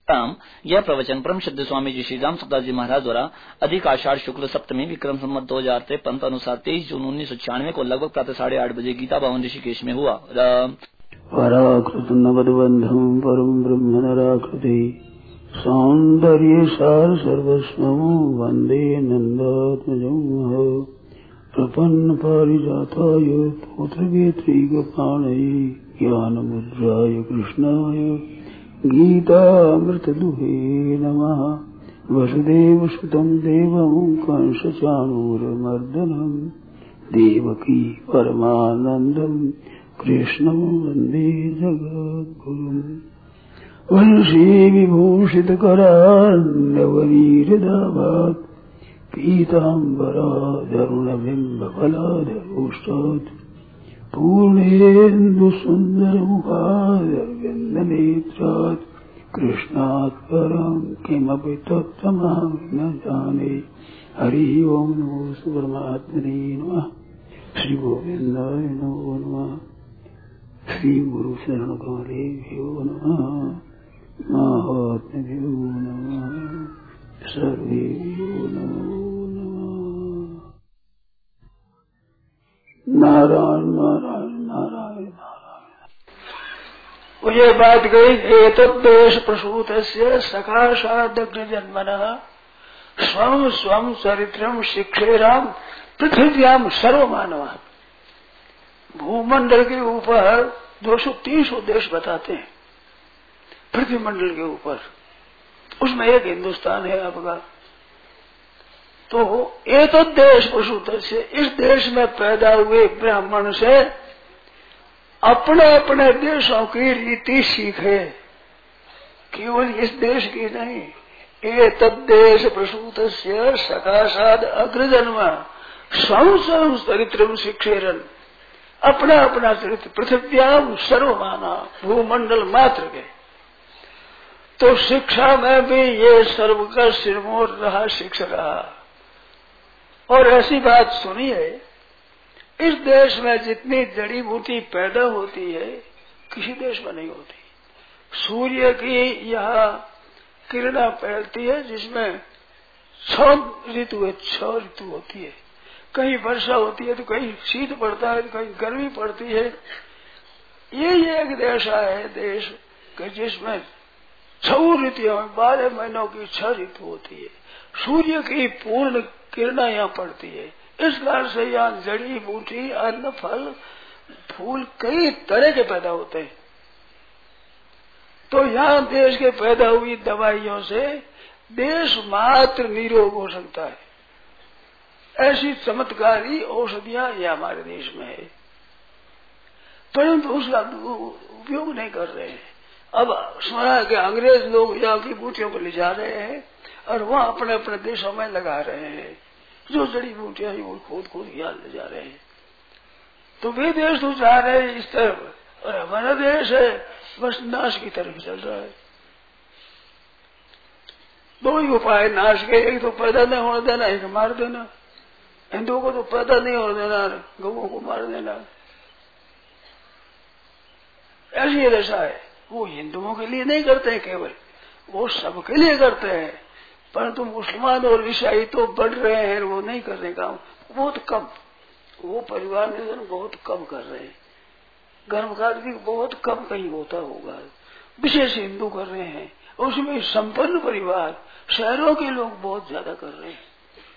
यह प्रवचन परम सिद्ध स्वामी जी श्री राम सुखदास जी महाराज द्वारा अधिक आषाढ़ शुक्ल सप्तमी विक्रम संवत 2053 अनुसार 23 जून 1996 को लगभग प्रातः 8:30 बजे गीता भवन ऋषिकेश में हुआ। पराकृत नवद्बंधम परम ब्रह्म नराकृति सौंदर्य सार सर्वस्वं वंदे नंदात्मजं प्रपन्न पारिजाताय पुत्रवेत्रीगपाणये ज्ञानमुद्राय कृष्णाय गीतामृतदुहे नमः। वसुदेवसुतं देवं कंसचाणूरमर्दनं देवकी परमानन्दं कृष्णं वन्दे जगद्गुरुम्। वंशी विभूषितकरान्नवनीरदाभात् पीताम्बराधरुणबिम्बफलाधरोष्टात् पूर्णेन्दुसुन्दरमुखादरविन्दनेत्रात् कृष्णात् परं किमपि तत्त्वमहं न जाने। हरि ओम नमो परमात्मने नमः। श्री गोविंदाय नमो नमः। श्री गुरु शरण कमलेभ्यो नमः। महात्म्यो नमः। सर्वेभ्यो नमो नमः। नारायण नारायण नारायण नारायण। ये बात गई एतद्देश प्रसूतस्य सकाशादग्रजन्मनः स्वं स्वं चरित्रम शिक्षेराम पृथ्व्याम सर्वमानवः। भूमंडल के ऊपर 230 देश बताते हैं पृथ्वी मंडल के ऊपर, उसमें एक हिंदुस्तान है आपका। तो एतद् देश प्रसूत से, इस देश में पैदा हुए ब्राह्मण से अपने अपने देशों की रीति सीखे, केवल इस देश की नहीं। एतद् देश प्रसूत से सकाशाद अग्रजन्म स्वं स्वं चरित्रम शिक्षेरन, अपना अपना चरित्र पृथ्व्याम सर्वमाना, भूमंडल मात्र के। तो शिक्षा में भी ये सर्व का सिरमौर रहा, शिक्षा रहा। और ऐसी बात सुनिए, इस देश में जितनी जड़ी बूटी पैदा होती है किसी देश में नहीं होती। सूर्य की यहाँ किरणें फैलती है जिसमें 6 ऋतु है, 6 ऋतु होती है। कहीं वर्षा होती है तो कहीं शीत पड़ता है तो कहीं गर्मी पड़ती है। ये एक देश है, देश जिसमें 6 ऋतुओं में 12 महीनों की 6 ऋतु होती है। सूर्य की पूर्ण किरणें यहाँ पड़ती है। इस कारण से यहाँ जड़ी बूटी, अन्न, फल, फूल कई तरह के पैदा होते हैं। तो यहाँ देश के पैदा हुई दवाइयों से देश मात्र निरोग हो सकता है। ऐसी चमत्कारी औषधियां ये हमारे देश में है, परंतु उसका उपयोग नहीं कर रहे हैं। अब सुना कि अंग्रेज लोग यहाँ की बूटियों को ले जा रहे हैं और वहाँ अपने अपने देशों में लगा रहे हैं। जो जड़ी बूटियां वो खोद यहाँ ले जा रहे हैं। तो वे देश तो जा रहे हैं इस तरफ, और हमारा देश है बस नाश की तरफ चल रहा है। 2 ही उपाय नाश के, एक तो पैदा नहीं होने देना, एक मार देना। हिंदुओं को तो पैदा नहीं होने देना, गौओं को मार देना। ऐसी दशा है। वो हिंदुओं के लिए नहीं करते हैं केवल, वो सबके लिए करते हैं। परंतु मुसलमान और ईसाई तो बढ़ रहे हैं, वो नहीं कर रहे काम, बहुत कम। वो परिवार निधन बहुत कम कर रहे हैं। गर्भकाल भी बहुत कम कहीं होता होगा, विशेष हिंदू कर रहे हैं। उसमें संपन्न परिवार, शहरों के लोग बहुत ज्यादा कर रहे हैं।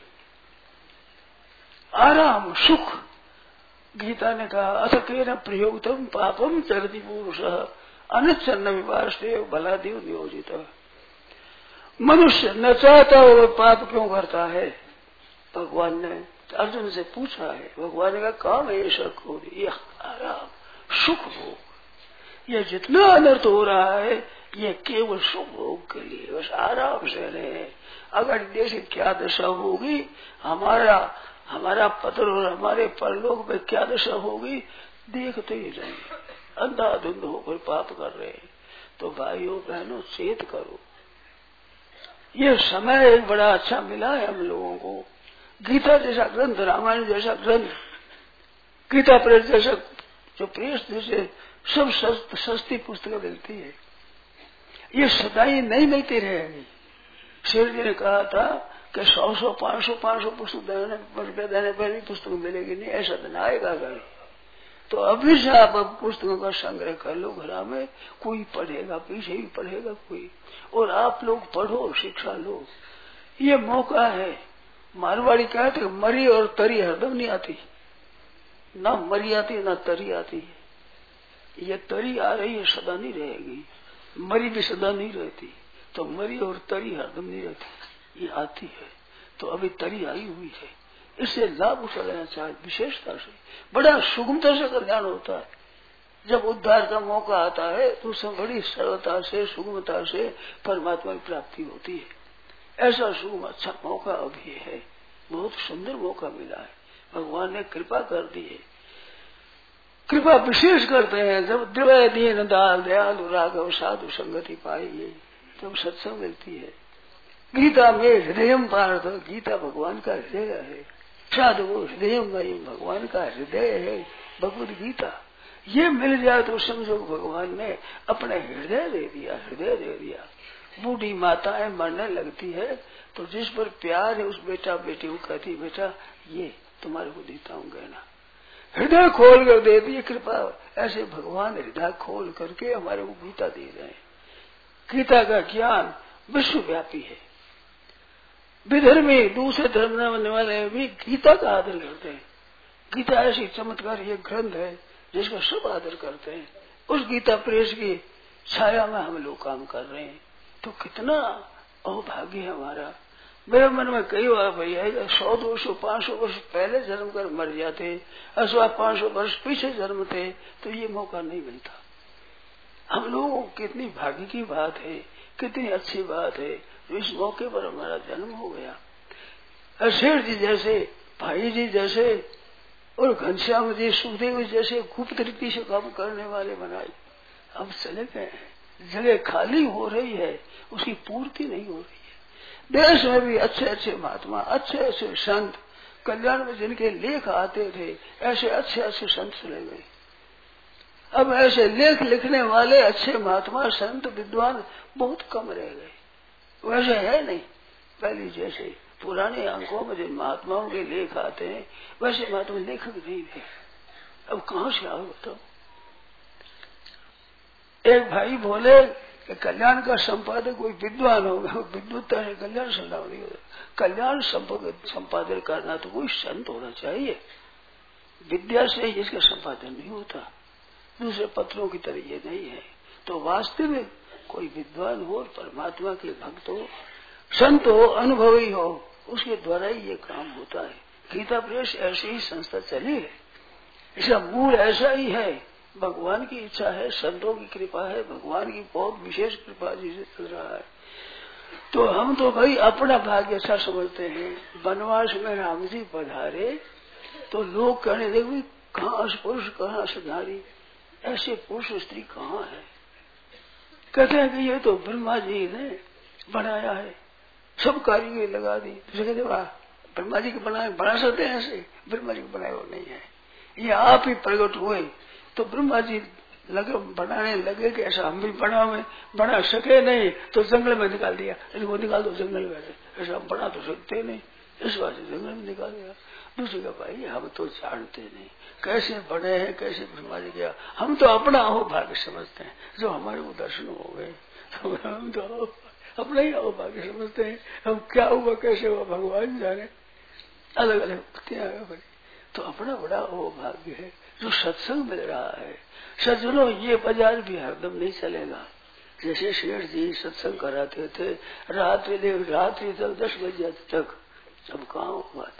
आराम सुख, गीता ने कहा अथ केन प्रयोक्तम पापम चरति पुरुषः अनुच्छन्न विवाष्टे भलादेव नियोजित। मनुष्य न चाहता वो पाप क्यों करता है? भगवान ने अर्जुन से पूछा है। भगवान ने कहा काम है ऐसा को, यह आराम सुख भोग, ये जितना अनर्थ हो रहा है ये केवल सुख भोग के लिए, बस आराम से रहे। अगर देश की क्या दशा होगी, हमारा पत्र और हमारे परलोक में क्या दशा होगी देखते ही रहेंगे। अंधाधुंध होकर पाप कर रहे हैं। तो भाइयों बहनों चेत करो, ये समय एक बड़ा अच्छा मिला है हम लोगों को। गीता जैसा ग्रंथ, रामायण जैसा ग्रंथ, गीता प्रेस जैसा जो प्रेस जैसे सब सस्ती पुस्तकें मिलती है, ये सदाई नहीं मिलती रहेगी। शेर जी ने कहा था कि 100 500 पुस्तक देने पर भी पुस्तक मिलेगी नहीं, ऐसा दिन आएगा घर। तो अभी से आप अब पुस्तकों का संग्रह कर लो घर में, कोई पढ़ेगा, पीछे भी पढ़ेगा कोई, और आप लोग पढ़ो, शिक्षा लो, ये मौका है। मारवाड़ी कहते हैं मरी और तरी हरदम नहीं आती, ना मरी आती ना तरी आती है। ये तरी आ रही है, सदा नहीं रहेगी, मरी भी सदा नहीं रहती, तो मरी और तरी हरदम नहीं रहती, ये आती है। तो अभी तरी आई हुई है, इससे लाभ उठा लेना चाहिए विशेषता से। बड़ा सुगमता से कल्याण होता है। जब उद्धार का मौका आता है तो उसमें बड़ी सरलता से, सुगमता से परमात्मा की प्राप्ति होती है। ऐसा सुगम अच्छा मौका अभी है, बहुत सुंदर मौका मिला है, भगवान ने कृपा कर दी है। कृपा विशेष करते हैं जब दिव्य दीन दाल दयालु राघव साधु संगति पाइए, तब सत्संग मिलती है। गीता में हृदय पार्थ, गीता भगवान का हृदय है। साधु हृदय में भगवान का हृदय है, भगवद गीता। ये मिल जाए तो समझो भगवान ने अपने हृदय दे दिया, हृदय दे दिया। बूढ़ी माताएं मरने लगती है तो जिस पर प्यार है उस बेटा बेटी को कहती, बेटा ये तुम्हारे को देता हूँ गहना, हृदय खोल कर दे दी कृपा। ऐसे भगवान हृदय खोल करके हमारे को गीता दे रहे हैं। गीता का ज्ञान विश्वव्यापी है। विधर्मी दूसरे धर्म मानने वाले भी गीता का आदर करते हैं। गीता ऐसी चमत्कार ये ग्रंथ है जिसका सब आदर करते हैं। उस गीता प्रेस की छाया में हम लोग काम कर रहे हैं, तो कितना अभाग्य है हमारा। मेरे मन में कई बार भैया 100 200 500 वर्ष पहले जन्म कर मर जाते, अथवा 500 वर्ष पीछे जन्मते तो ये मौका नहीं मिलता। हम लोगों को कितनी भाग्य की बात है, कितनी अच्छी बात है तो इस मौके पर हमारा जन्म हो गया। शेर जी जैसे, भाई जी जैसे और घनश्याम जी सुखदेव जैसे गुप्त रीति से काम करने वाले बनाए, अब चले गए हैं। जगह खाली हो रही है, उसकी पूर्ति नहीं हो रही है। देश में भी अच्छे अच्छे महात्मा, अच्छे अच्छे संत, कल्याण में जिनके लेख आते थे, ऐसे अच्छे अच्छे संत चले गए। अब ऐसे लेख लिखने वाले अच्छे महात्मा संत विद्वान बहुत कम रह गए। वैसे है नहीं पहले जैसे। पुराने अंकों में जिन महात्माओं के लेख आते हैं वैसे महात्मा लेखक नहीं थे। अब कहाँ से आओ बताओ। एक भाई बोले कि कल्याण का संपादक कोई विद्वान होगा, विद्वत्ता से कल्याण संपादन नहीं होगा। कल्याण संपादन करना तो कोई संत होना चाहिए, विद्या से इसका संपादन नहीं होता। दूसरे पत्रों की तरह ये नहीं है। तो वास्तविक कोई विद्वान हो, परमात्मा के भक्त हो, संत हो, अनुभवी हो, उसके द्वारा ही ये काम होता है। गीता प्रेस ऐसी ही संस्था चली है, इसका मूल ऐसा ही है। भगवान की इच्छा है, संतों की कृपा है, भगवान की बहुत विशेष कृपा जिसे चल रहा है। तो हम तो भाई अपना भाग्य अच्छा समझते हैं। वनवास में राम जी पधारे तो लोग कहने लगे कहाँ पुरुष कहाँ से नारी, ऐसे पुरुष स्त्री कहाँ है। कहते हैं कि ये तो ब्रह्मा जी ने बनाया है, सब कारीगर लगा दी। तो कहते वाह, ब्रह्मा जी के बना सकते हैं ऐसे? ब्रह्मा जी को बनाए वो नहीं है, ये आप ही प्रकट हुए। तो ब्रह्मा जी बनाने लगे कि ऐसा हम भी बना सके नहीं, तो जंगल में निकाल दिया। इनको निकाल दो जंगल में, ऐसा हम बना तो सकते नहीं, इस बात से जंगल में निकाल दिया। दूसरे का भाई हम तो जानते नहीं कैसे बने हैं, कैसे ब्रह्मा जी गया। हम तो अपना हो भाग्य समझते हैं, जो हमारे को दर्शन हो गए हम तो अपना ही हो भाग्य समझते हैं। हम क्या हुआ कैसे हुआ भगवान जाने, अलग अलग क्या है। तो अपना बड़ा हो भाग्य है जो सत्संग मिल रहा है। सज्जनों ये बाजार भी हरदम नहीं चलेगा। जैसे शेठ जी सत्संग कराते थे रात्रि तक 10 बजे तक, अब कहाँ बात।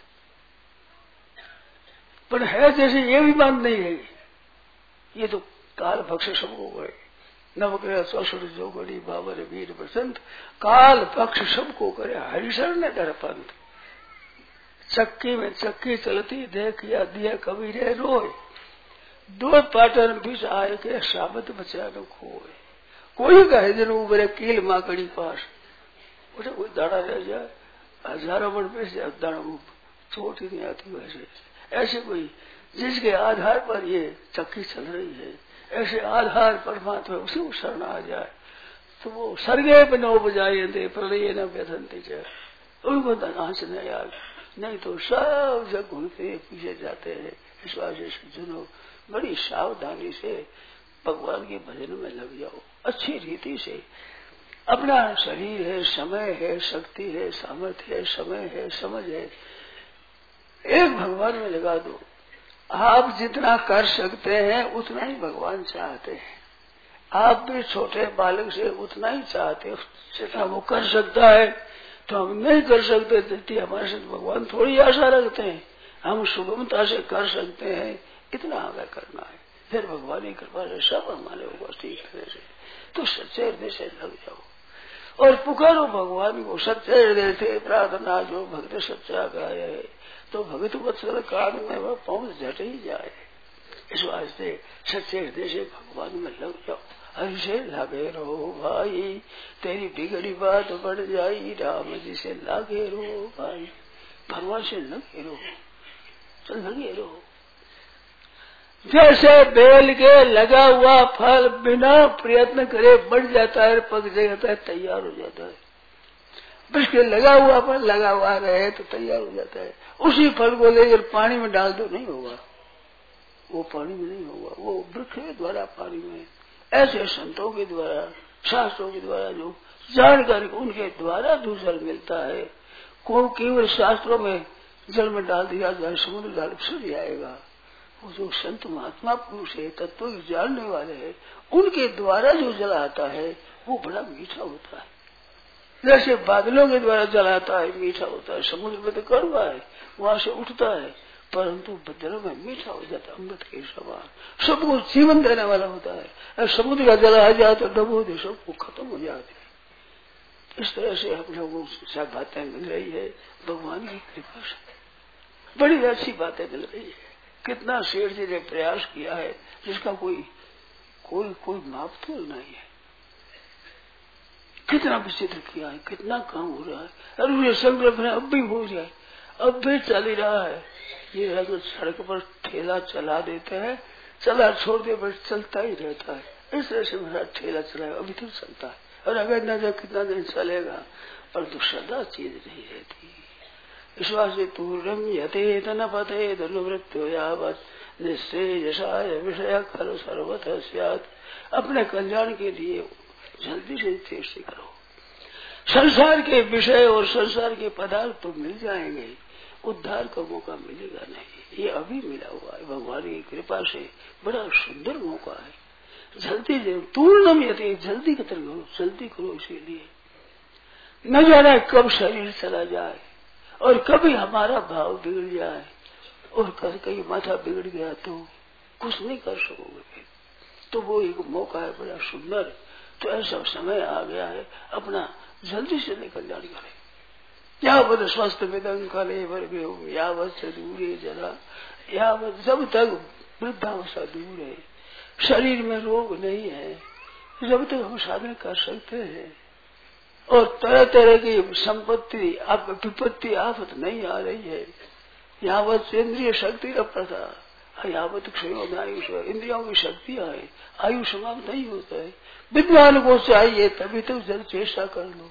पर है जैसे ये भी बात नहीं है। ये तो काल भक्ष सबको गए, नवग्रह 64 जोगड़ी बाबर वीर बसंत, काल पक्ष सबको करे हरिशर ने दरपंत। चक्की में चक्की चलती देखिया दिया कबीरे रोए, दो पाटन बीच आए के साबत बचा न खोए। कोई कहे दिन उबरे कील माकड़ी पास, उसे कोई दाड़ा रह जाए, हजारों बन पे दाड़ा चोट ही नहीं आती। वैसे ऐसे कोई जिसके आधार पर ये चक्की चल रही है, ऐसे आधार परमात्मा उसी को शरण आ जाए तो वो सर्गे पे न बजाए थे प्रलय न व्यथनते च उनको नाच नहीं यार, नहीं तो सब जग घूमते पीछे जाते हैं। इस वजह से सज्जनों बड़ी सावधानी से भगवान के भजन में लग जाओ, अच्छी रीति से। अपना शरीर है, समय है, शक्ति है, सामर्थ्य है, समय है, समझ है, एक भगवान में लगा दो। आप जितना कर सकते हैं उतना ही भगवान चाहते हैं। आप भी छोटे बालक से उतना ही चाहते हो जितना वो कर सकता है, तो हम नहीं कर सकते देती हमारे से भगवान थोड़ी आशा रखते हैं। हम सुगमता से कर सकते हैं, इतना हमें करना है, फिर भगवान की कृपा से सब हमारे होगा ठीक तरह से। तो सच्चे हृदय से लग जाओ और पुकारो भगवान को सच्चे हृदय से प्रार्थना। जो भक्त सच्चा गाय है तो भगत वत्सल काल में वह पहुंच झट ही जाए। इस वास्ते सच्चे हृदय से भगवान में लग जाओ, हरि से लगे रहो भाई, तेरी बिगड़ी बात बढ़ जाई, राम जी से लगे रहो भाई, भगवान से लगे रहो, तो लगे रहो। जैसे बेल के लगा हुआ फल बिना प्रयत्न करे बढ़ जाता है, पक जाता है, तैयार हो जाता है। बस के लगा हुआ फल लगा हुआ रहे तो तैयार हो जाता है। उसी फल को लेकर पानी में डाल दो नहीं होगा, वो पानी में नहीं होगा, वो वृक्ष के द्वारा पानी में। ऐसे संतों के द्वारा, शास्त्रों के द्वारा जो जानकारी उनके द्वारा जो जल मिलता है, को केवल शास्त्रों में जल में डाल दिया जाए, समुद्र डाल फिर जाएगा। वो जो संत महात्मा पुरुष है, तत्व जानने वाले हैं, उनके द्वारा जो जल आता है वो बड़ा मीठा होता है। जैसे बादलों के द्वारा जल आता है मीठा होता है, समुद्र में तो कड़वा है, वहां से उठता है, परंतु बदलों में मीठा हो जाता है, अमृत के समान, सबको जीवन देने वाला होता है। और समुद्र का जल आ जाए तो डबो दे सबको खत्म हो जाते हैं। इस तरह से हम लोगों को सब बातें मिल रही है भगवान की कृपा से, बड़ी अच्छी बातें मिल रही है। कितना शेर जी ने प्रयास किया है जिसका कोई माप तोल नहीं है। कितना विचित्र किया है, कितना काम हो रहा है, और उन्हें संकल्प है अब भी हो जाए, अब भी चल ही रहा है। ये अगर सड़क पर ठेला चला देते हैं, चला छोड़ दे बस चलता ही रहता है। इस तरह से मेरा ठेला चलाए अभी तक चलता है, और अगर न जाए कितना दिन चलेगा, पर तो सदा चीज नहीं रहती। विश्वास तूर्यम यते धन पते धनुवृत्तो यावत निश्चय यशाय विषय खल सर्वतः स्यात्। अपने कल्याण के लिए जल्दी से चेष्टा करो। संसार के विषय और संसार के पदार्थ तो मिल जाएंगे, उद्धार का मौका मिलेगा नहीं। ये अभी मिला हुआ है भगवान की कृपा से, बड़ा सुंदर मौका है। जल्दी तूर्णम यते, जल्दी खत्म करो, जल्दी करो। इसीलिए न जाने कब शरीर चला जाए और कभी हमारा भाव बिगड़ जाए, और कहीं माथा बिगड़ गया तो कुछ नहीं कर सकोगे। तो वो एक मौका है बड़ा सुंदर। तो ऐसा समय आ गया है, अपना जल्दी से कल्याण करें। यावत स्वस्थ विदंग कले वर्ग यावत दूरे जरा, यावत जब तक वृद्धावस्था दूर है, शरीर में रोग नहीं है, जब तक हम साधन कर सकते हैं और तरह तरह की संपत्ति विपत्ति आफत नहीं आ रही है, यावत इंद्रिय शक्ति का प्रथा, यावत क्षयों आयुष, इंद्रियों की शक्तियां है, आयु समाप्त नहीं होता है। विद्वान को चाहिए तभी तो जल चेष्टा कर लो।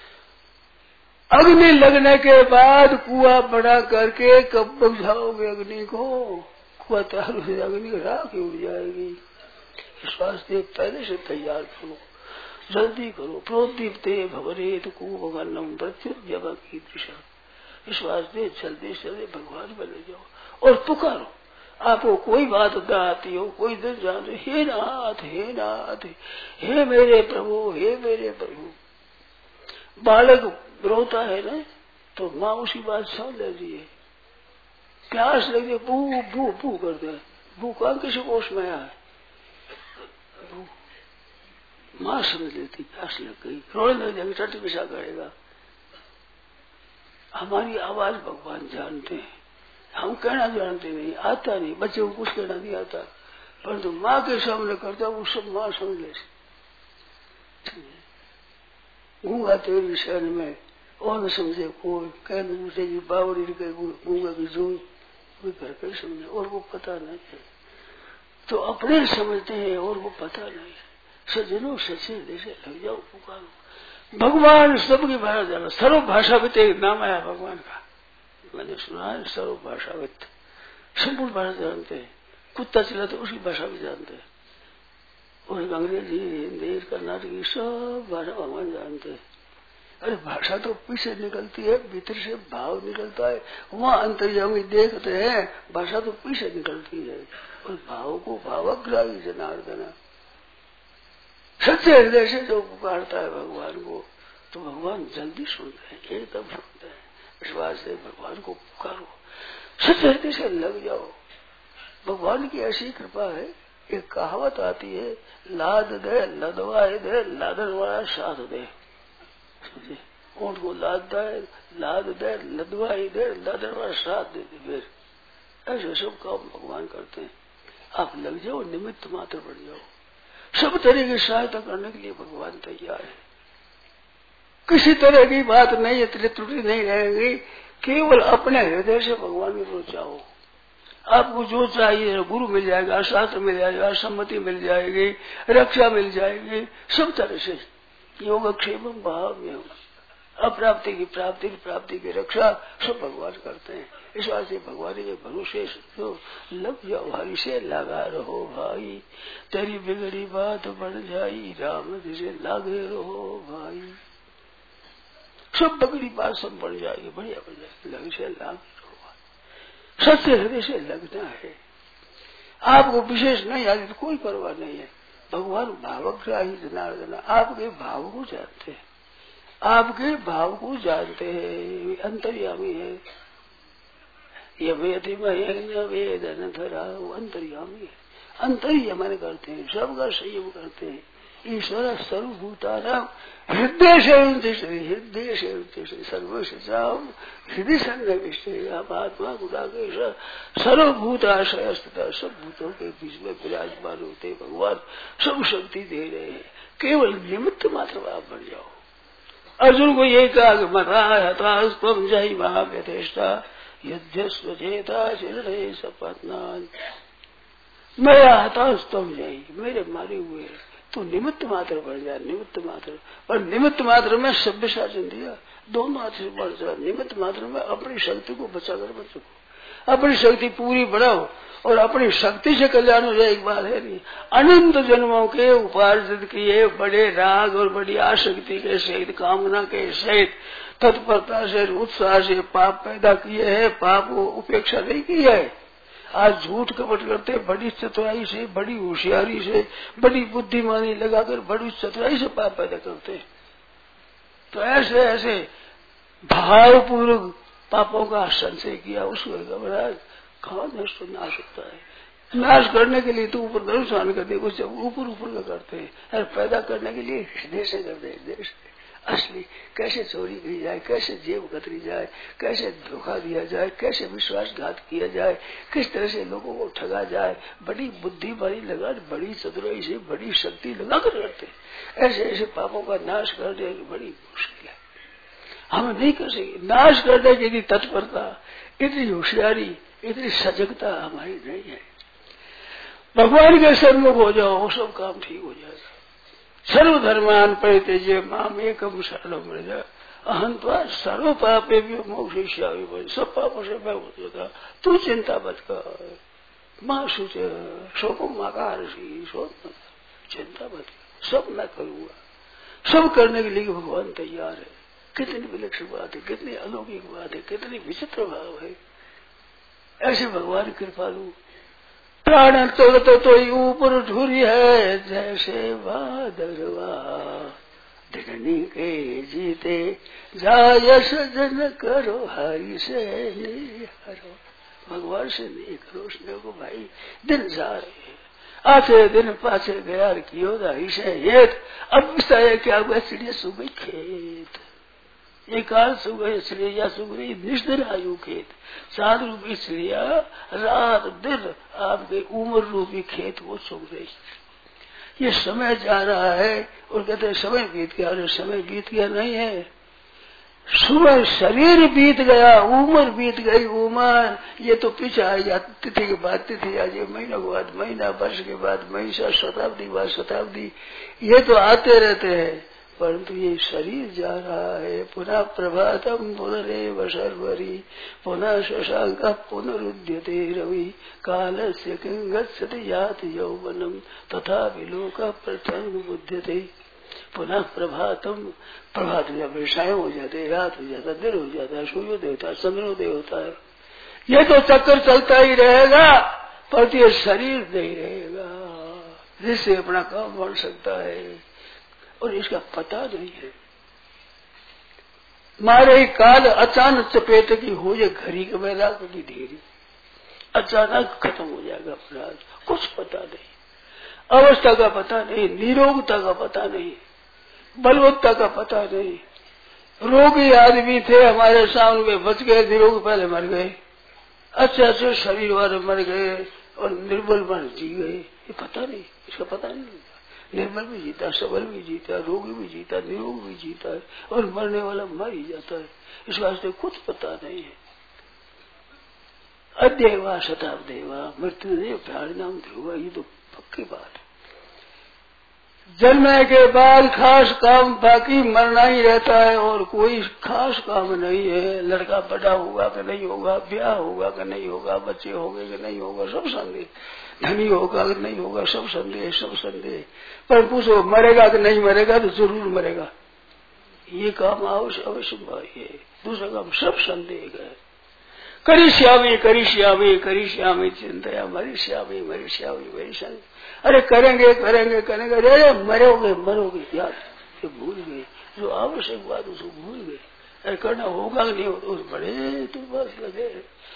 अग्नि लगने के बाद कुआं बड़ा करके कब बुझाओगे अग्नि को? कुआं तैयार हो जाए, अग्नि राख उड़ जाएगी। इस वास्ते पहले से तैयार करो, जल्दी करो। प्रोदीप्ते भवरेत कुभवन्नम प्रत्युद्यम की दिशा। इस वास्ते जल्दी से भगवान में ले जाओ और पुकारो। आपको कोई बात न आती हो, कोई दिन जानते, हे नाथ हे नाथ, हे मेरे प्रभु, हे मेरे प्रभु। बालक रोता है ना, तो माँ उसी बात समझ लेती है। प्यास लगी बू बू बू करते हैं, बू कहाँ किसी कोष में आया है, माँ समझ लेती प्यास लग गई, रोने लग जाएगी, टट्टी पिछा करेगा। हमारी आवाज भगवान जानते हैं, हम कहना जानते नहीं, आता नहीं, बच्चे को कुछ कहना नहीं आता, परंतु माँ के सामने करता वो सब माँ समझ लेती। गूंगा तेरी शरण में और न समझे कोई, कहने मुझे बावड़ी गूंगा की जोई कोई घर कर समझे, और वो पता नहीं है। तो अपने समझते हैं और वो पता नहीं है। सज्जनों सच्चे हृदय से लग जाओ, पुकारो। भगवान सबकी भाषा जाना, सर्व भाषाविद एक नाम आया भगवान का, मैंने सुना है। सर्व भाषाविद, संपूर्ण भाषा जानते हैं। कुत्ता चला तो उसकी भाषा भी जानते हैं। और अंग्रेजी, हिंदी, कर्नाटकी सब भाषा भगवान जानते हैं। अरे भाषा तो पीछे निकलती है, भीतर से भाव निकलता है। वहाँ अंतर्यामी देखते हैं, भाषा तो पीछे निकलती है। और भाव को भावग्राही जनार्दन, सच्चे हृदय से जो पुकारता है भगवान को, तो भगवान जल्दी सुनते हैं, एकदम सुनते हैं। इस बात से भगवान को पुकारो, सच्चे हृदय से लग जाओ। भगवान की ऐसी कृपा है। एक कहावत आती है, लाद दे लदवाए दे, लादन वाला साध दे। ऊंट को लाद दे लदवाई दे, लादन वाला साथ दे दे। फिर ऐसे सब काम भगवान करते हैं। आप लग जाओ, निमित्त मात्र बन जाओ। सब तरह की सहायता करने के लिए भगवान तैयार है। किसी तरह की बात नहीं है, त्रुटि नहीं रहेगी। केवल अपने हृदय से भगवान को चाहो। आपको जो चाहिए, गुरु मिल जाएगा, शास्त्र मिल जाएगा, सम्मति मिल जाएगी, रक्षा मिल जाएगी, सब तरह से। योगक्षेम भाव में अप्राप्ति की प्राप्ति, प्राप्ति की रक्षा सब भगवान करते हैं। इस बात से भगवान के भरोसे जो लग जाओ, हरि से लगा रहो भाई, तेरी बिगड़ी बात बढ़ जाई, राम से लागे रहो भाई। सब बिगड़ी बात सब बढ़ जाएगी, बढ़िया बढ़ जाएगी। लग से लागे रहो भाई, सच्चे हृदय से लगना है। आपको विशेष नहीं आती तो कोई परवाह नहीं है। भगवान भावग्राही जनार्दन, आपके भाव को जानते हैं, आपके भाव को जानते हैं, अंतर्यामी है। ये वेद न धरा, वो अंतर्यामी है। अंतर्यमन करते हैं, सबका संयम करते हैं। ईश्वर सर्वभूतानां हृदय से सर्वस्व हृदय संग आत्मा गुणाकेश सर्वभूताशय स्थित, सब भूतों के बीच में विराजमान होते भगवान सब शक्ति दे रहे हैं। केवल निमित्त मात्र आप बन जाओ। अर्जुन को यही कहा कि मता हतास्तम जय महाव्यथेष्टा यद्यस्वचेता चिरणे सपत्नान। मेरा हतास्तम जय, मेरे मारे हुए तो निमित्त मात्र बढ़ जाए, निमित्त मात्र। पर निमित्त मात्र में सभ्य शासन दिया, दोनों हाथ से बढ़ जाए। निमित्त मात्र में अपनी शक्ति को बचाकर बच सको, अपनी शक्ति पूरी बढ़ाओ और अपनी शक्ति से कल्याण हो जाए, एक बात है नहीं। अनंत जन्मों के उपार्जित किए बड़े राग और बड़ी आसक्ति के सहित, कामना के सहित, तत्परता से, उत्साह से पाप पैदा किए हैं, पाप को उपेक्षा नहीं की है। आज झूठ कपट करते, बड़ी चतुराई से, बड़ी होशियारी से, बड़ी बुद्धिमानी लगाकर बड़ी चतुराई से पाप पैदा करते। तो ऐसे ऐसे भावपूर्वक पापों का संचय किया, उसको महाराज कहाँ नष्ट नाश होता है। नाश करने के लिए तो ऊपर धनुष्मान करते, कुछ ऊपर ऊपर का करते हैं। पैदा करने के लिए हृदय से करते, हृदय से असली कैसे चोरी की जाए, कैसे जेब कतरी जाए, कैसे धोखा दिया जाए, कैसे विश्वासघात किया जाए, किस तरह से लोगों को ठगा जाए, बड़ी बुद्धि बड़ी लगा, बड़ी चतुराई से, बड़ी शक्ति लगा कर करते। ऐसे ऐसे पापों का नाश करने की बड़ी मुश्किल है, हम नहीं कर सके। नाश करने की इतनी तत्परता, इतनी होशियारी, इतनी सजगता हमारी नहीं है। भगवान के सन्मुख हो जाओ, वो सब काम ठीक हो जाएगा। सर्वधर्मान परित्यज्य माम एकम शरणं व्रज अहं त्वा सर्व पापेभ्यो मोक्षयिष्यामि। सब पापों से मैं मुक्त होता, तू चिंता मत कर। माँ शुच शोकम माकारसी, चिंता मत कर, सब मैं करूंगा। सब करने के लिए भगवान तैयार है। कितनी विलक्षण बात है, कितनी अलौकिक बात है, कितनी विचित्र भाव है। ऐसे भगवान कृपालु प्राण तो ऊपर ढूरी है, जैसे भादरवा धरनी के जीते जाय सजन करो, हरि से नहीं हरो, भगवान से नहीं करो। उसने को भाई दिन जा रहे हैं, आते दिन पाछे गया कियो हरि से हेत। अब क्या हुआ, चिड़िया सो गई खेत, एक काल सो गए चिड़िया, सो गई निष्ठिर आयु खेत। चांद रूपी चिड़िया रात दिन आपके उम्र रूपी खेत को सो रही। ये समय जा रहा है और कहते हैं समय बीत गया, अरे समय बीत गया नहीं है। सुबह शरीर बीत गया, उम्र बीत गई, उम्र ये तो पीछे आ गया, तिथि के बाद तिथि आ जाए, महीना के बाद महीना, वर्ष के बाद महीना, शताब्दी के बाद शताब्दी, ये तो आते रहते हैं। परंतु ये शरीर जा रहा है। पुनः प्रभातम पुनरेव शर्वरी पुनः शशांक पुनरुद्यते रवि कालस्य किं गच्छति याति यौवनम तथा विलोक प्रत्यंग बुध्यते। पुनः प्रभातम, प्रभात जब सायं हो जाते, रात हो जाता, दिन हो जाता, सूर्योदय होता है, चंद्रोदय होता है। ये तो चक्कर चलता ही रहेगा, पर ये शरीर नहीं रहेगा जिससे अपना काम बढ़ सकता है, और इसका पता नहीं है। मारे काल अचानक चपेट की हो जाए, घड़ी के बेला कभी देरी, अचानक खत्म हो जाएगा अपराध। कुछ पता नहीं, अवस्था का पता नहीं, निरोगता का पता नहीं, बलवत्ता का पता नहीं। रोगी आदमी थे हमारे सामने, बच गए, निरोग पहले मर गए, अच्छे अच्छे शरीर वाले मर गए, और निर्बल मर जी गए। ये पता नहीं, इसका पता नहीं। निर्बल भी जीता, सबल भी जीता, रोगी भी जीता, निरोग भी जीता है, और मरने वाला मर ही जाता है। इस वास्ते कुछ पता नहीं है। अद्यवा शताब्देवा मृत्युदेव प्राणिनाम ध्रुवा, ये तो पक्की बात है। जन्मने के बाद खास काम बाकी मरना ही रहता है, और कोई खास काम नहीं है। लड़का बड़ा होगा कि नहीं होगा, ब्याह होगा कि नहीं होगा, बच्चे होंगे कि नहीं होगा, सब संदेह। धनी होगा कि नहीं होगा, सब संदेह, सब संदेह। पर पूछो मरेगा कि नहीं मरेगा, तो जरूर मरेगा। ये काम अवश्य है। दूसरा काम सब संदेह है। करिष्यामि करिष्यामि करिष्यामि चिंतया मरिष्यामि मरिष्यामि मरिष्यामि। अरे करेंगे करेंगे करेंगे, अरे मरोगे मरोगे, याद ये भूल गए। जो आवश्यक बात उसको भूल गए। अरे करना होगा कि नहीं होगा, उस बड़े तुर्बास लगे।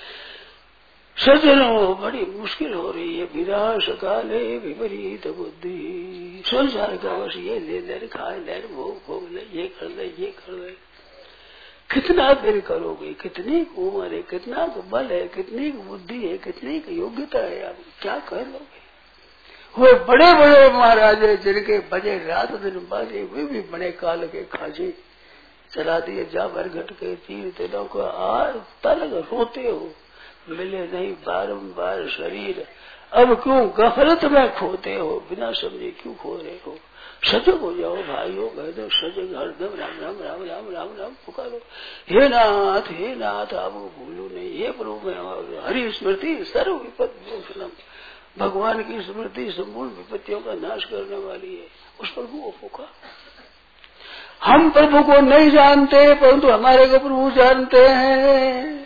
सज्जनों बड़ी मुश्किल हो रही है। विनाश काले विपरीत बुद्धि। संसार का बस ये ले ले, खाए ले, भोग ले, ये कर ले, ये कर ले। कितना दिन करोगे, कितनी उम्र है, कितना बल है, कितनी बुद्धि है, कितनी योग्यता है, आप क्या कर लोगे। वो बड़े बड़े महाराज है जिनके बजे रात दिन बाजे, वे भी बड़े काल के खाजे चला दिए। जा भर घट के तीर दिनों को आज तलक रोते हो, मिले नहीं बारंबार शरीर। अब क्यों गफलत में खोते हो, बिना समझे क्यों खो रहे हो। सजग हो जाओ भाइयों बहनों, सजग हरदम राम राम राम राम राम राम पुकारो। हे नाथ आपको भूलो नहीं। हे प्रभु में हरि स्मृति सर्व विपत्ति मोचनम। भगवान की स्मृति संपूर्ण विपत्तियों का नाश करने वाली है। उस प्रभु को पुकार। हम प्रभु को नहीं जानते, परंतु हमारे को प्रभु जानते हैं।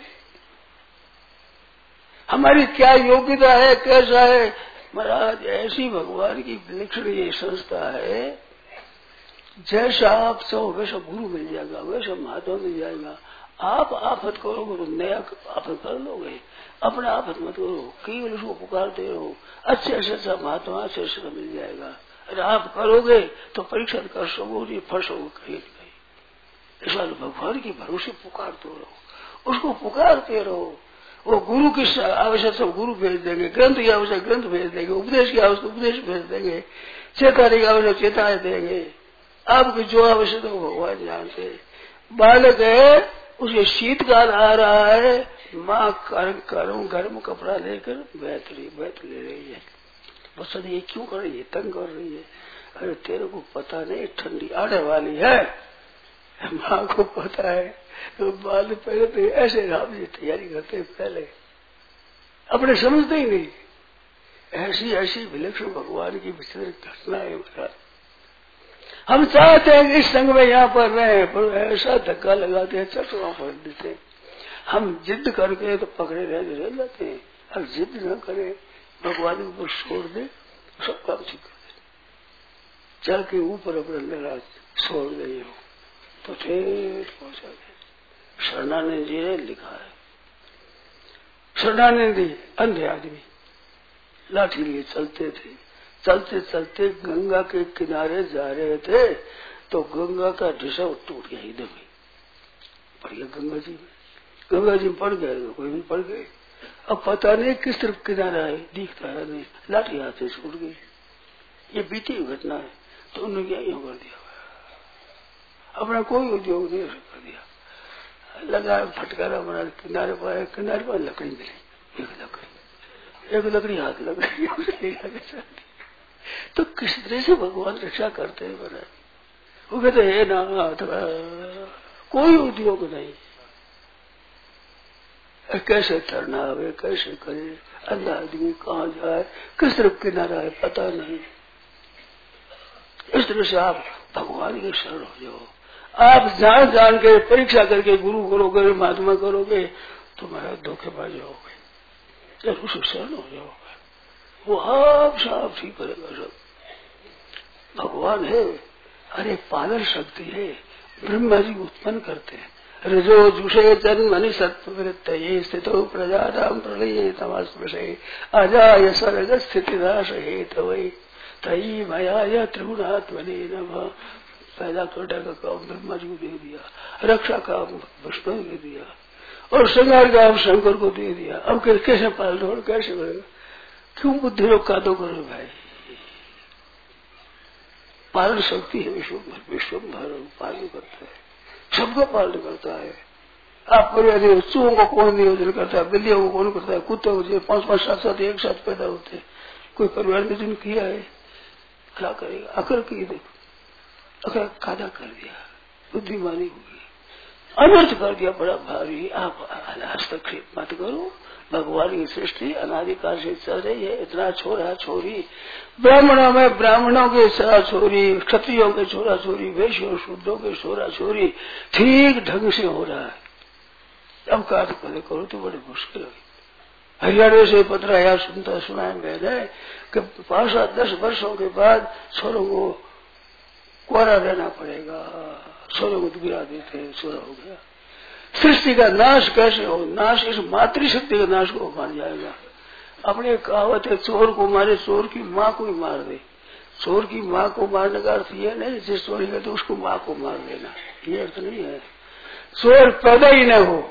हमारी क्या योग्यता है, कैसा है। महाराज ऐसी भगवान की विलक्षण ये संस्था है, जैसा आप चाहो वैसा गुरु मिल जाएगा, वैसा महात्मा मिल जाएगा। आप आफत करोगे तो नया आफत कर लोगे, अपना आफत मत करो, केवल उसको पुकारते रहो। अच्छे अच्छा महात्मा से मिल जाएगा। अगर आप करोगे तो परीक्षा कर सकोगे, फंसोगे कहीं कहीं। इस बार भगवान की भरोसे पुकारते रहो, उसको पुकारते रहो। वो गुरु की आवश्यकता गुरु भेज देंगे, ग्रंथ की आवश्यक ग्रंथ भेज देंगे, उपदेश की आवश्यक उपदेश भेज देंगे, चेताने की आवश्यक चेताएं देंगे। आपकी जो आवश्यकता हो भगवान जानते। बालक है, उसे शीतकाल आ रहा है, माँ गर्म कपड़ा लेकर बैठ ले रही है। बस ये क्यों कर रही है, तंग कर रही है। अरे तेरे को पता नहीं ठंडी आने वाली है, माँ को पता है। तो बाल पहले तो ऐसे राम जी तैयारी करते पहले, अपने समझते ही नहीं। ऐसी ऐसी विलक्षण भगवान की विचित्र घटना है। हम चाहते हैं कि इस संग में यहाँ पर रहे, पर ऐसा धक्का लगाते हैं, चट वहां पकड़ देते हैं। हम जिद करके तो पकड़े रह जाते हैं। अब जिद न करें, भगवान के ऊपर छोड़ दे, सब काम ठीक कर दे। चल के ऊपर अपने अंदर छोड़ दे तो ठेठ पहुंचा गए। शरणानंद जी ने लिखा है। शरणानंद जी अंधे आदमी, लाठी लिए चलते थे। चलते चलते गंगा के किनारे जा रहे थे तो गंगा का ढिसव टूट गया, एकदम ही पड़ गया गंगा जी में। गंगा जी में पड़ गए, कोई भी पड़ गए। अब पता नहीं किस तरफ किनारा है, दिखता है नहीं, लाठी हाथ से छूट गई। ये बीती हुई घटना है। तो उन्होंने क्या यूं कर दिया, अपना कोई उद्योग नहीं कर दिया। लगा फटकारा बना किनारे पर लकड़ी मिली, एक लकड़ी हाथ लग गई। तो किस तरह से भगवान रक्षा करते हैं बना। वो कहते हे नाथ कोई उद्योग नहीं, कैसे तरना आवे, कैसे करे, अंधा आदमी कहाँ जाए, किस तरफ किनारा है पता नहीं। इस तरह से आप भगवान के शरण हो जाओ। आप जान जान के परीक्षा करके गुरु करोगे, महात्मा करोगे, तुम्हारा धोखेबाज होगे, जब उसे शरण हो जाओगे, वो आप साफ ठीक करेगा सब। भगवान है, अरे पालन शक्ति है, ब्रह्मा जी उत्पन्न करते हैं। रजो जुषे जन्मनि सत्ववृत्तये स्थितो प्रजानां प्रलये तमस्पृशे अजाय सर्ग स्थिति नाश हेतवे तयि मयाय त्रिगुणात्मने नमः। पैदा करने का काम ब्रह्मा जी को दे दिया, रक्षा का विष्णु को दे दिया, और श्रृंगार का काम शंकर को दे दिया। अब कैसे पाल दो, कैसे करेगा? क्यों बुद्धि लोग का दो करो भाई? पालन शक्ति है विश्वभर पालन करता है, सबका पालन करता है। आप परिवार चूहों को कौन नियोजन करता है, बिल्लियों को कौन करता है, कुत्तों को 5-5, 7-7 एक साथ पैदा होते हैं। कोई परिवार ने जिन किया है, क्या करेगा? अकल की देखो, अकल कादा कर दिया, बुद्धिमानी होगी, अनर्थ कर दिया बड़ा भारी। आप हस्तक्षेप मत करो, भगवान की सृष्टि अनादिकाल से चल रही है। इतना छोरा छोरी, ब्राह्मणों में ब्राह्मणों के छोरा छोरी, क्षत्रियों के छोरा छोरी, वैश्यों शुद्धों के छोरा छोरी ठीक ढंग से हो रहा है। अब कार्य करो तो बड़ी मुश्किल है। हरियाणा से पत्र आया, सुनता सुनाया मैंने कि 5-10 वर्षों के बाद छोरों को कोरा रहना पड़ेगा, छोरों को गिरा देते, छोरा हो गया। सृष्टि का नाश कैसे हो? नाश इस मातृशक्ति का नाश को मान जाएगा। अपने कहावत है, चोर को मारे चोर की माँ को ही मार दे। चोर की माँ को मारने का अर्थ यह नहीं जिस चोरी है तो उसको माँ को मार देना, ये अर्थ नहीं है। चोर पैदा ही न हो,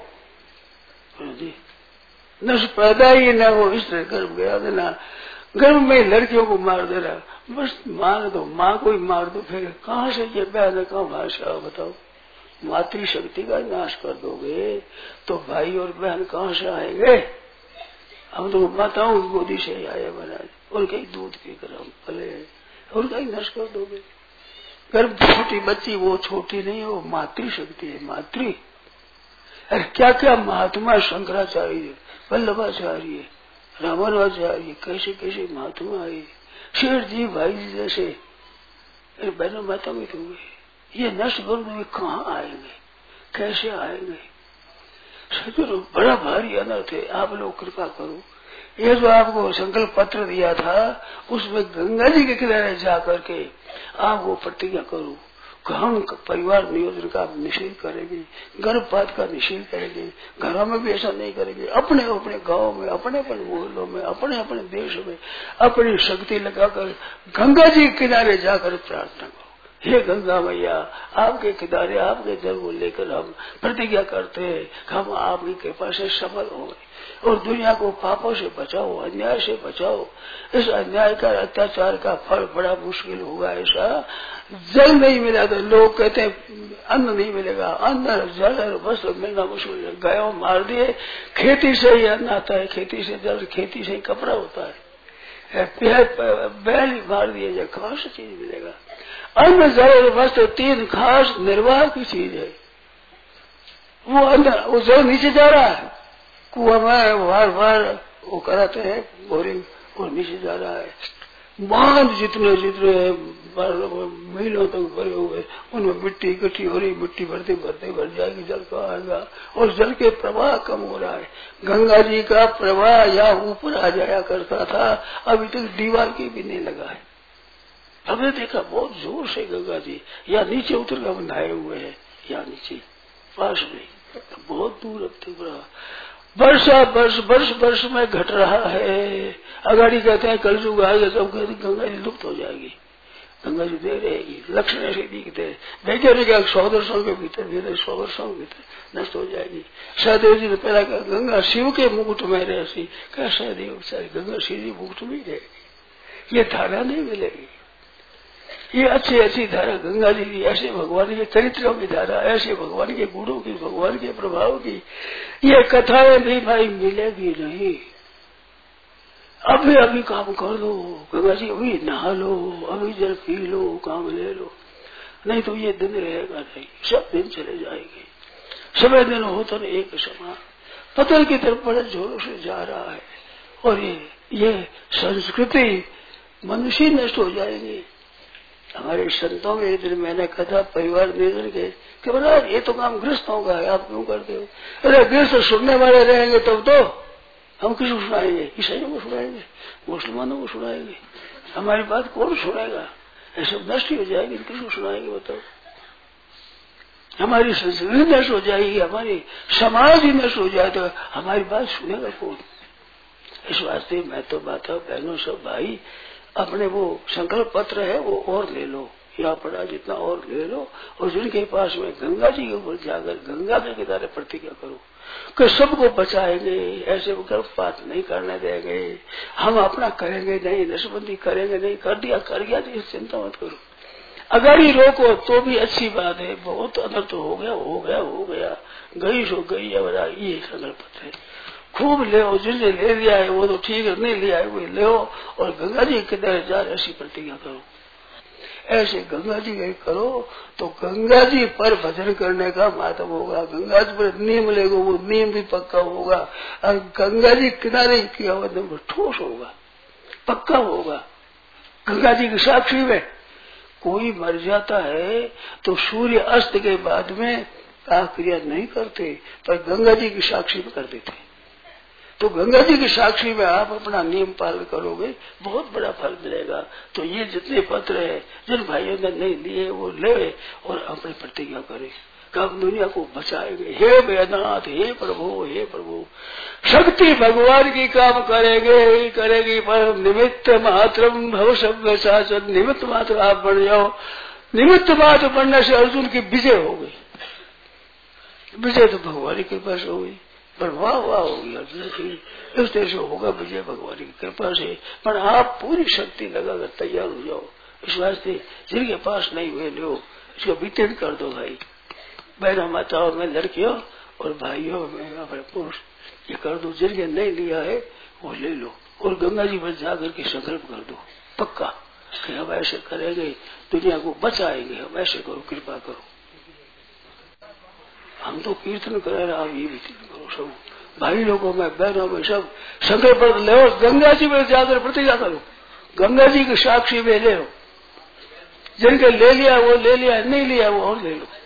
नश पैदा ही न हो, इस तरह गर्भ गया देना, गर्भ में लड़कियों को मार देना, बस मार दो, माँ को ही मार दो। फिर कहाँ से ये बहन कहाँ भाषा बताओ? मातृशक्ति का नाश कर दोगे तो भाई और बहन कहाँ से आएंगे? हम तो माताओं की गोदी से आए महाराज, उनके ही दूध पीकर हम पले, उनका ही नाश कर दोगे। गर्भ छोटी बच्ची वो छोटी नहीं, वो मातृशक्ति है, मातृ। अरे क्या क्या महात्मा, शंकराचार्य, वल्लभाचार्य, रामानुजाचार्य, कैसे कैसे महात्मा आए, शेर जी भाई जी जैसे। अरे बहनों माता में तो ये नष्ट कर दो, कहाँ आएंगे, कैसे आएंगे? सचो बड़ा भारी अनर्थ है। आप लोग कृपा करो, ये जो आपको संकल्प पत्र दिया था उसमें गंगा जी के किनारे जा करके आप वो प्रतिज्ञा करो कि हम परिवार नियोजन का निषेध करेंगे, गर्भपात का निषेध करेंगे, घरों में भी ऐसा नहीं करेंगे, अपने अपने गांव में, अपने अपने मोहल्लों में, अपने अपने देश में अपनी शक्ति लगाकर गंगा जी के किनारे जाकर प्रार्थना करो। हे गंगा मैया, आपके किनारे आपके जल को लेकर हम प्रतिज्ञा करते हैं कि हम आपकी कृपा से सफल होंगे और दुनिया को पापों से बचाओ, अन्याय से बचाओ। इस अन्याय का, अत्याचार का फल बड़ा मुश्किल होगा। ऐसा जल नहीं मिला तो लोग कहते हैं अन्न नहीं मिलेगा, अन्न जल और वस्त्र मिलना मुश्किल है। गायों मार दिए, खेती से ही अन्न आता है, खेती से जल, खेती से ही कपड़ा होता है। बैल मार दिए जाए, कहाँ से चीज मिलेगा? अन्न जल वस्त्र 3 खास निर्वाह की चीज है। वो अन्न, वो जल नीचे जा रहा है, कुआं में बार बार वो कराते हैं बोरिंग, और नीचे जा रहा है। बांध जितने जितने मीलों तक भरे हुए, उनमें मिट्टी इकट्ठी हो रही, मिट्टी भरते भरते भर जाएगी, जल का आएगा और जल के प्रवाह कम हो रहा है। गंगा जी का प्रवाह या ऊपर आ जाया करता था, अभी तक दीवार की भी नहीं लगा है। हमने देखा बहुत जोर से गंगा जी या नीचे उतर कर नहाए हुए हैं, या नीचे पास में, बहुत दूर अब तक रहा। वर्षा वर्ष में घट रहा है। अगाड़ी कहते हैं कल युग आएगा जब गंगा जी लुप्त हो जाएगी, गंगा जी दे रहेगी, लक्षण ऐसे दिखते हैं। वैज्ञानिक 100 वर्षों के भीतर 100 वर्षों के भीतर नष्ट हो जाएगी। सहदेव जी ने पहला कहा गंगा शिव के मुकुट में रहती, क्या सहदेव सारी गंगा शिव जी मुकुट में रहेगी, ये धारा नहीं मिलेगी। ये अच्छी अच्छी धारा गंगा जी की, ऐसे भगवान के चरित्रों की धारा, ऐसे भगवान के गुणों की, भगवान के प्रभाव की ये कथाएं भी भाई मिलेगी नहीं। अभी अभी काम कर लो गंगा जी, अभी नहा लो, अभी जल पी लो, काम ले लो, नहीं तो ये दिन रहेगा नहीं, सब दिन चले जाएंगे। समय दिन हो तो एक समान पतन की तरफ बड़े जोरों से जा रहा है। और ये संस्कृति मनुष्य नष्ट हो जाएंगे। हमारे संतों में एक दिन मैंने कथा परिवार निधन के कि महाराज ये तो काम गृहस्थों का है, आप क्यों करते हो? अरे गृहस्थ सुनने वाले रहेंगे तब तो हम किसको सुनाएंगे? ईसाइयों को सुनाएंगे, मुसलमानों को सुनाएंगे, हमारी बात कौन सुनेगा? ऐसे नष्ट हो जाएगी, किसको सुनाएंगे बताओ? हमारी संस्कृति नष्ट हो जाएगी, हमारी समाज ही नष्ट हो जाए तो हमारी बात सुनेगा कौन? इस वास्ते मैं तो माता बहनों सब भाई अपने वो संकल्प पत्र है वो और ले लो, या पड़ा जितना और ले लो, और जिनके पास में गंगा जी के ऊपर जाकर गंगा के किनारे प्रतिज्ञा करो कि सबको बचाएंगे, ऐसे गर्भपात नहीं करने देंगे, हम अपना करेंगे नहीं, नशबंदी करेंगे नहीं, कर दिया कर गया तो चिंता मत करो। अगर ही रोको तो भी अच्छी बात है, बहुत अनर्थ हो गया हो गया हो गया, गई सो गई है, ये संकल्प पत्र है। खूब ले, जिसने ले लिया है वो तो ठीक है, नहीं लिया है वो ले, और गंगा जी के किनारे जा ऐसी प्रतिज्ञा करो। ऐसे गंगा जी के करो तो गंगा जी पर भजन करने का मातम होगा, गंगा जी पर नियम लेगो वो नियम भी पक्का होगा, और गंगा जी किनारे किया हुआ एकदम ठोस होगा, पक्का होगा। गंगा जी की साक्षी में कोई मर जाता है तो सूर्य अस्त के बाद में क्रिया नहीं करते, पर गंगा जी की साक्षी में कर देते। तो गंगा जी की साक्षी में आप अपना नियम पालन करोगे, बहुत बड़ा फल मिलेगा। तो ये जितने पत्र है जिन भाइयों ने नहीं लिए वो ले और अपनी प्रतिज्ञा करे कि हम दुनिया को बचाएंगे। हे वेदनाथ, हे प्रभु, शक्ति भगवान की काम करेंगे ही करेगी, पर निमित्त मात्र भव शब्द शासन, निमित्त मात्र आप बन जाओ। निमित्त मात्र बनने से अर्जुन की विजय हो गई, विजय तो भगवान की कृपा से हो गई, पर वाह होगी अर्जुन की, इस तरह से होगा विजय भगवान की कृपा से। पर आप पूरी शक्ति लगाकर तैयार हो जाओ। इस वास्ते जिनके पास नहीं हुए लो, इसको वितरण कर दो भाई, बहनों माताओं में, लड़कियों और भाइयों में, अपने पुरुष, ये कर दो। जिनके नहीं लिया है वो ले लो, और गंगा जी पर जाकर के संकल्प कर दो पक्का कि हम ऐसे करेंगे, दुनिया को बचाएंगे, हम ऐसे करो, कृपा करो। हम तो कीर्तन कर रहे, आप ये भी करो सब भाई लोगों में, बहनों में, सब संकल्प ले, गंगा जी में जाकर प्रतिज्ञा करो, गंगा जी की साक्षी में ले लो। जिनके ले लिया वो ले लिया, नहीं लिया वो और ले लो।